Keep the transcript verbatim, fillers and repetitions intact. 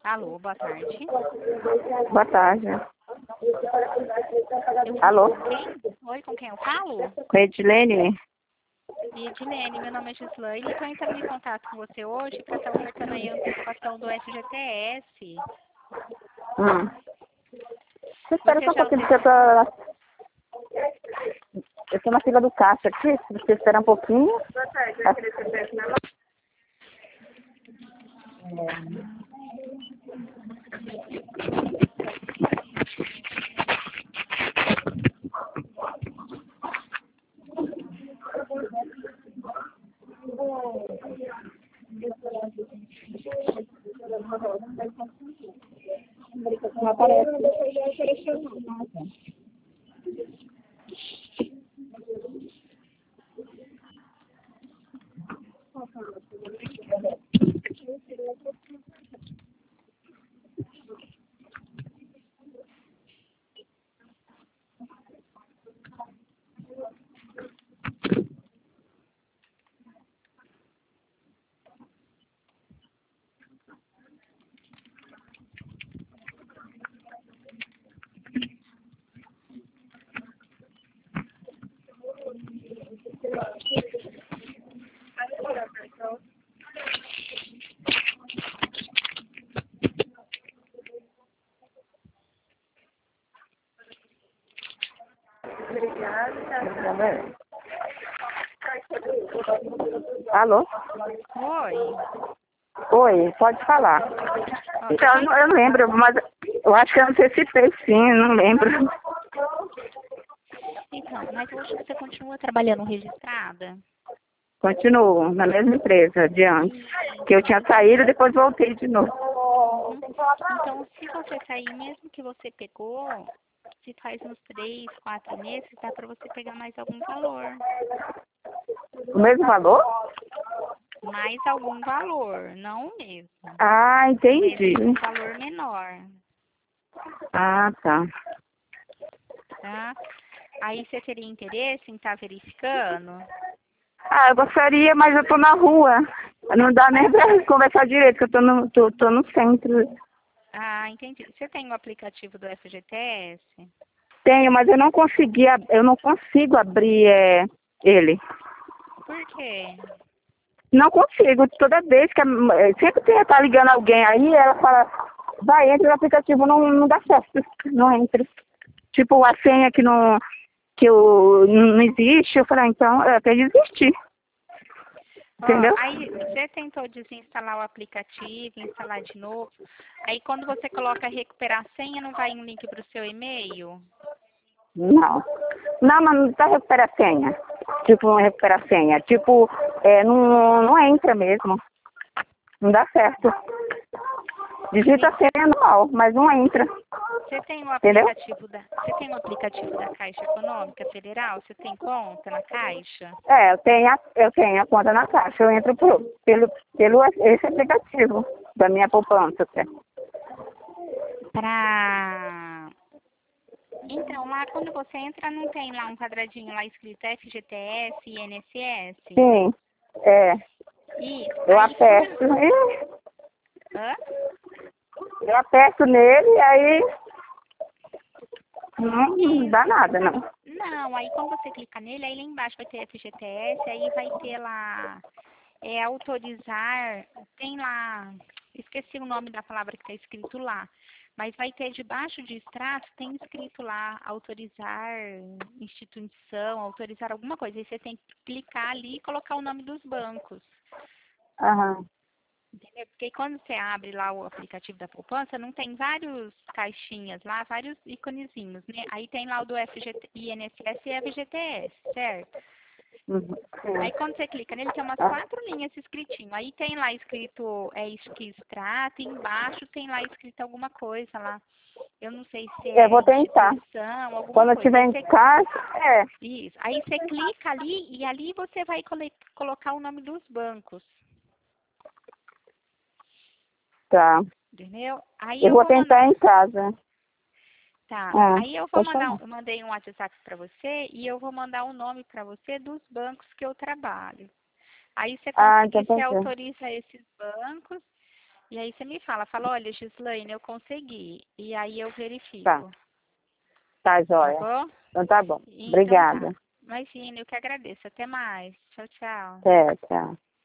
Alô, boa tarde. Boa tarde. Eu Alô? com quem? Oi, com quem eu falo? Com a Edilene? Edilene, meu nome é Gislaine. Estou entrando em contato com você hoje para estar ofertando aí a antecipação do F G T S. Hum. Você espera Você só um já pouquinho, porque eu tô... Eu tô na fila do caixa aqui, se você esperar um pouquinho. Boa tarde, vai querer ser na mão? Não aparece. Alô? Oi. Oi, pode falar. Ó, Então, já eu não, eu não lembro, mas eu acho que eu antecipei sim, não lembro. Então, mas hoje você continua trabalhando registrada? Continuo na mesma empresa de antes. Que eu tinha saído e depois voltei de novo. Uhum. Então, se você sair, mesmo que você pegou, se faz uns três, quatro meses, dá para você pegar mais algum valor. O mesmo valor? Mais algum valor, não o mesmo. Ah, Às entendi. vezes um valor menor, Ah, tá. tá? Aí você teria interesse em estar verificando? Ah, eu gostaria, mas eu tô na rua. Não dá nem pra conversar direito, que eu tô no, tô, tô no centro. Ah, entendi. Você tem o aplicativo do F G T S? Tenho, mas eu não consegui, ab- eu não consigo abrir é, ele. Por quê? Não consigo. Toda vez que a, eh, sempre tem estar ligando alguém aí, ela fala, vai, entra no aplicativo, não, não dá certo, não entra. Tipo, a senha que não, que eu, não existe, eu falei, ah, então eu até desisti. Ó, Entendeu? aí você tentou desinstalar o aplicativo, instalar de novo. Aí quando você coloca recuperar a senha, não vai um link para o seu e-mail? Não. Não, mas não tá recuperar a senha. Tipo, não recuperar a senha. Tipo, é, não, não entra mesmo. Não dá certo. Digita a senha normal, mas não entra. Você tem o Entendeu? aplicativo da, você tem o aplicativo da Caixa Econômica Federal? Você tem conta na Caixa? É, eu tenho a, eu tenho a conta na caixa. Eu entro por, pelo, pelo esse aplicativo da minha poupança. Até. Pra... Então, lá quando você entra, não tem lá um quadradinho lá escrito F G T S e I N S S? Sim, é. Isso. Eu Aí por... aperto, ih, Hã? eu aperto nele e aí não dá Isso. nada, não. Não, aí quando você clica nele, aí lá embaixo vai ter F G T S, aí vai ter lá é, autorizar, tem lá, esqueci o nome da palavra que está escrito lá, mas vai ter debaixo de extrato, tem escrito lá, autorizar instituição, autorizar alguma coisa, aí você tem que clicar ali e colocar o nome dos bancos. Aham. Entendeu? Porque quando você abre lá o aplicativo da poupança, não tem vários caixinhas lá, vários íconezinhos, né? Aí tem lá o do F G T, I N S S e F G T S, certo? Uhum. Aí Sim. quando você clica nele, tem umas Ah, quatro linhas escritinho. Aí tem lá escrito, é isso que extrato, e embaixo tem lá escrito alguma coisa lá. Eu não sei se eu é vou tentar. instituição, alguma Quando eu coisa. estiver Aí em você, casa, é. isso. Aí você clica ali e ali você vai cole- colocar o nome dos bancos, Tá. entendeu? Aí Eu eu vou vou mandar. tentar em casa. Tá. Ah, Aí eu vou pode mandar, falar. um- eu mandei um WhatsApp para você e eu vou mandar o nome para você dos bancos que eu trabalho. Aí você Ah, então conseguir, tá você certo. autoriza esses bancos E aí você me fala, fala, olha, Gislaine, eu consegui. E aí eu verifico. Tá. Tá, Tá joia. bom? Então tá bom. Então Obrigada. tá. Imagina, eu que agradeço. Até mais. Tchau, tchau. Até, tchau.